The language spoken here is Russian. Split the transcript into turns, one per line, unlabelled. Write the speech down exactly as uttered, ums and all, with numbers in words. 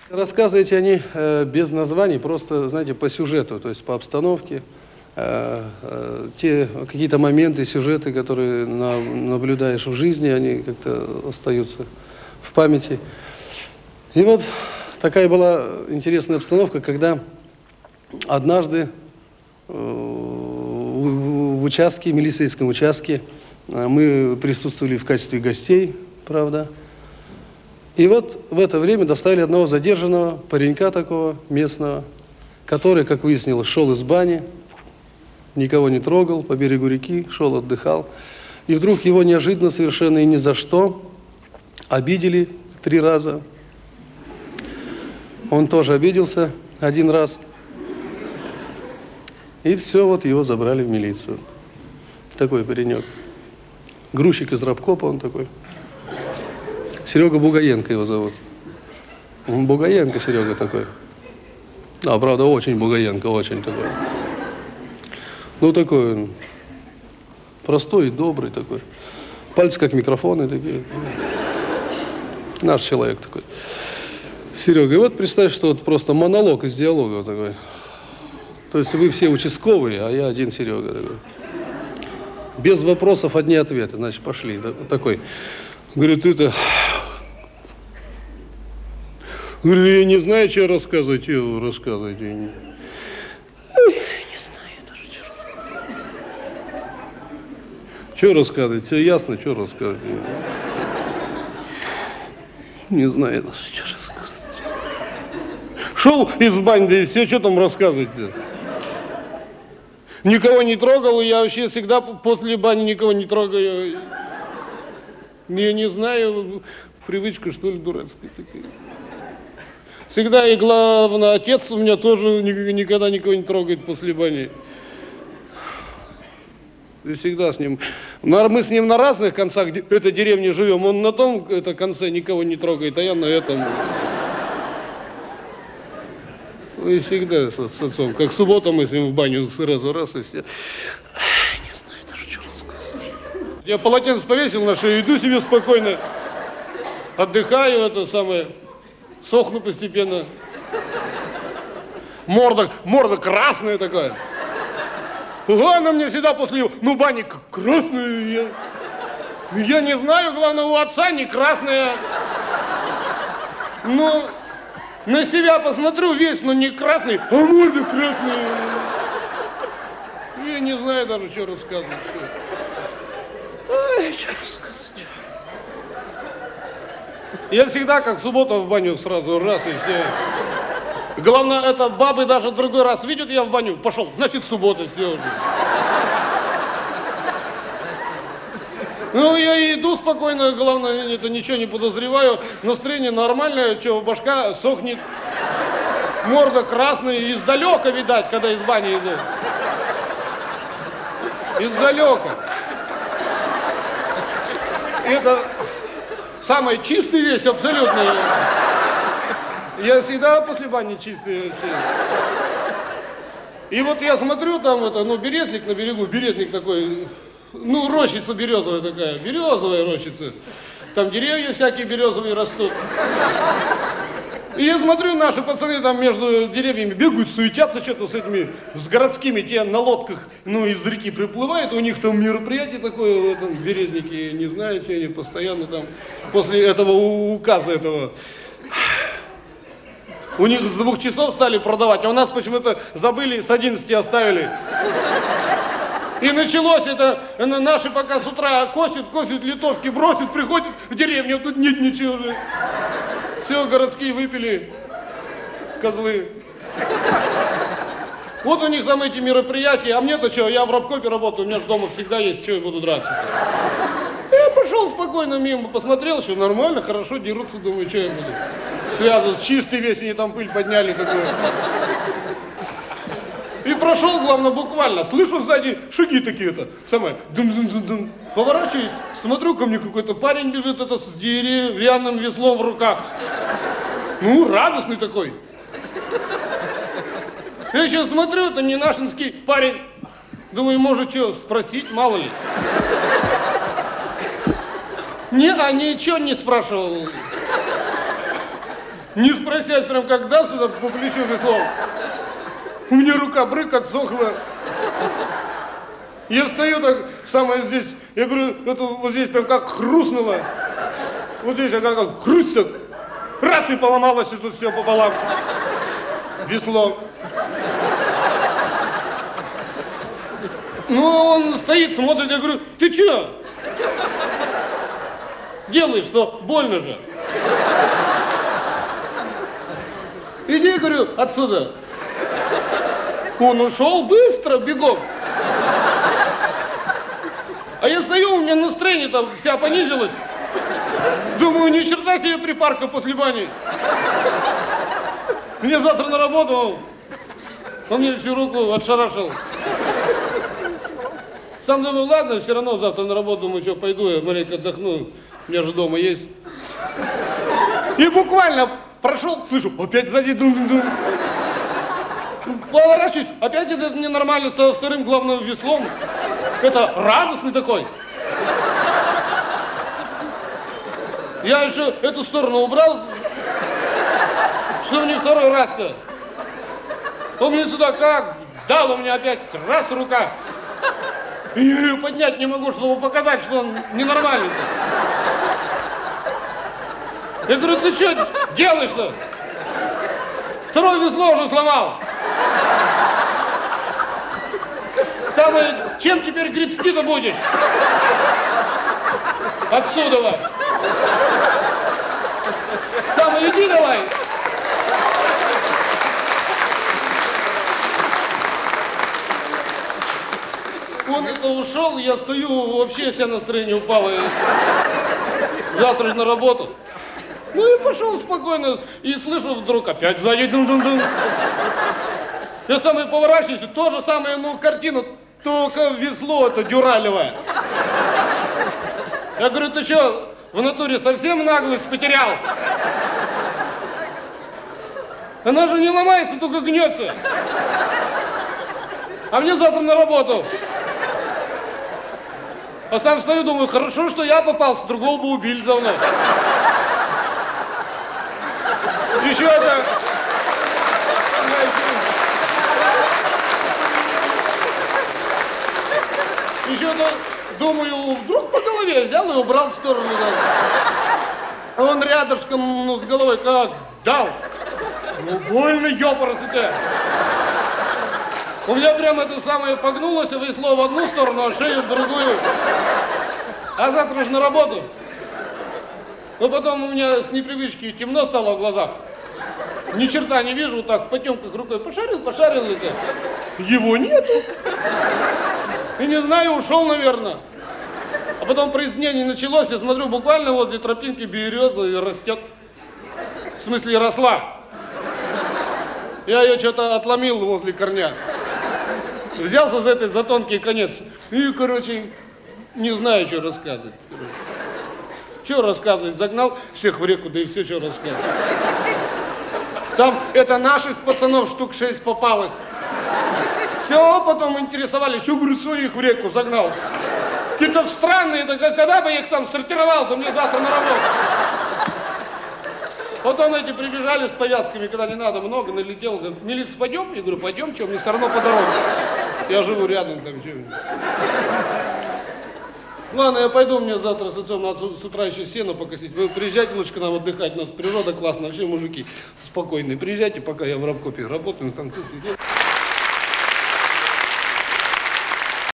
Рассказы эти, они э, без названий, просто, знаете, по сюжету, то есть по обстановке. Э, э, те какие-то моменты, сюжеты, которые на, наблюдаешь в жизни, они как-то остаются в памяти. И вот такая была интересная обстановка, когда однажды э, в, в участке, милицейском участке, э, мы присутствовали в качестве гостей, правда. И вот в это время доставили одного задержанного, паренька такого местного, который, как выяснилось, шел из бани, никого не трогал, по берегу реки, шел, отдыхал. И вдруг его неожиданно совершенно и ни за что обидели три раза. Он тоже обиделся один раз. И все, вот его забрали в милицию. Такой паренек. Грузчик из рабкопа он такой. Серега Бугаенко его зовут. Бугаенко Серега такой. Да, правда, очень Бугаенко, очень такой. Ну, такой он простой и добрый такой. Пальцы как микрофоны такие. Наш человек такой. Серега, и вот представь, что вот просто монолог из диалога такой. То есть вы все участковые, а я один Серега такой. Без вопросов, одни ответы. Значит, пошли. Такой. Говорит, это... Говорит, я не знаю, что рассказывать, что рассказывать. Я не... Ой, не знаю даже, что рассказывать. Что рассказывать? Все ясно, что рассказывать. Не знаю даже, что рассказывать. Шел из бани, и все, что там рассказывать-то? Никого не трогал, я вообще всегда после бани никого не трогаю. Я не знаю, привычка, что ли, дурацкая такая. Всегда, и главное, отец у меня тоже никогда никого не трогает после бани. И всегда с ним. Мы с ним на разных концах этой деревни живем. Он на том это, конце никого не трогает, а я на этом. И всегда с, с отцом. Как суббота мы с ним в баню сразу раз и все. Не знаю даже, что рассказать. Я полотенце повесил на шею, иду себе спокойно. Отдыхаю, это самое... Сохну постепенно. Морда, морда красная такая. Ага, она мне всегда после, ну, бани красная. Я, я не знаю, главное, у отца не красная. Но на себя посмотрю весь, но не красный, а морда красная. Я не знаю даже, что рассказывать. Ой, что рассказывать. Я всегда, как суббота, в баню сразу раз и все. Главное, это бабы даже другой раз видят, я в баню пошел, значит, суббота, все уже. Ну, я иду спокойно, главное, это ничего не подозреваю. Настроение нормальное, что, башка сохнет, морда красная, издалека видать, когда из бани иду. Издалека. Это... Самый чистый весь, абсолютно. Я всегда после бани чистый. И вот я смотрю, там это, ну, березник на берегу, березник такой, ну, рощица березовая такая, березовая рощица. Там деревья всякие березовые растут. И я смотрю, наши пацаны там между деревьями бегают, суетятся что-то с этими, с городскими, те на лодках, ну, из реки приплывают, у них там мероприятие такое, в этом березнике, не знаю, что они постоянно там, после этого указа этого, у них с двух часов стали продавать, а у нас почему-то забыли, с одиннадцати оставили. И началось это, наши пока с утра косят, косят, литовки бросят, приходят в деревню, тут нет ничего уже. Все, городские выпили, козлы. Вот у них там эти мероприятия, а мне-то что, я в рабкопе работаю, у меня дома всегда есть, что я буду драться. Я пошел спокойно мимо, посмотрел, что нормально, хорошо, дерутся, думаю, что я буду связываться, чистый весь, они там пыль подняли такое. И прошел, главное, буквально, слышу сзади шаги такие-то, самое, дум-дум-дум-дум. Поворачиваюсь, смотрю, ко мне какой-то парень бежит, это с деревянным веслом в руках. Ну, радостный такой. Я сейчас смотрю, это не нашинский парень. Думаю, может, что, спросить, мало ли. Не, а ничего не спрашивал.
Не спросясь, прям как даст сюда по плечу веслом. У меня рука брык отсохла. Я стою так, самое здесь, я говорю, это вот здесь прям как хрустнуло. Вот здесь я как, как хруст, так. Раз и поломалось, и тут все пополам. Весло. Ну, он стоит, смотрит, я говорю, ты что? Делаешь, что больно же. Иди, говорю, отсюда. Он ушел быстро, бегом. А я стою, у меня настроение там вся понизилось. Думаю, ни черта себе припарка после бани. Мне завтра на работу, он мне всю руку отшарашил. Там думаю, ладно, все равно завтра на работу, думаю, что, пойду, я маленько отдохну, у меня же дома есть. И буквально прошел, слышу, опять сзади дум-дум-дум. Поворачиваюсь, опять этот ненормальный со вторым главным веслом. Это радостный такой. Я еще эту сторону убрал, что мне второй раз-то. Он мне сюда как дал, у меня опять раз рука. И я ее поднять не могу, чтобы показать, что он ненормальный. Я говорю, ты что делаешь-то? Второе весло уже сломал. Самое, чем теперь гребсти-то будешь? Отсюда. Там, иди давай. Он это ушел, я стою, вообще вся настроение упало. Завтра же на работу. Ну и пошел спокойно, и слышу вдруг опять сзади дум-дум-дум. Я самое поворачиваюсь, то же самое, ну, картину, только весло это дюралевое. Я говорю, ты что, в натуре совсем наглость потерял? Она же не ломается, только гнется. А мне завтра на работу. А сам стою, думаю, хорошо, что я попался, другого бы убили давно. Еще это... Еще это, думаю, вдруг по голове взял и убрал в сторону. А он рядышком, ну, с головой как дал. Ну, больно ёпарасоте. У меня прям это самое погнулось, весло в одну сторону, а шею в другую. А завтра же на работу. Но потом у меня с непривычки темно стало в глазах. Ни черта не вижу, вот так в потемках рукой пошарил, пошарил это. Его нету. И не знаю, ушел, наверное. А потом прояснение началось, я смотрю, буквально возле тропинки береза и растет. В смысле, росла. Я ее что-то отломил возле корня. Взялся за этот, за тонкий конец. И, короче, не знаю, что рассказывать. Что рассказывать? Загнал всех в реку, да и все, что рассказывать. Там это наших пацанов штук шесть попалось. Все, потом интересовались, что, говорю, своих в реку загнал. Какие-то странные, да когда бы я их там сортировал, то мне завтра на работу. Потом эти прибежали с повязками, когда не надо, много налетел. Говорят, милиция, пойдем? Я говорю, пойдем, что, мне все равно по дороге. Я живу рядом там. Что? Ладно, я пойду, мне завтра с отцом надо с утра еще сено покосить. Вы приезжайте лучше к нам отдыхать, у нас природа классная, вообще мужики спокойные. Приезжайте, пока я в рабкопе работаю, на концерте.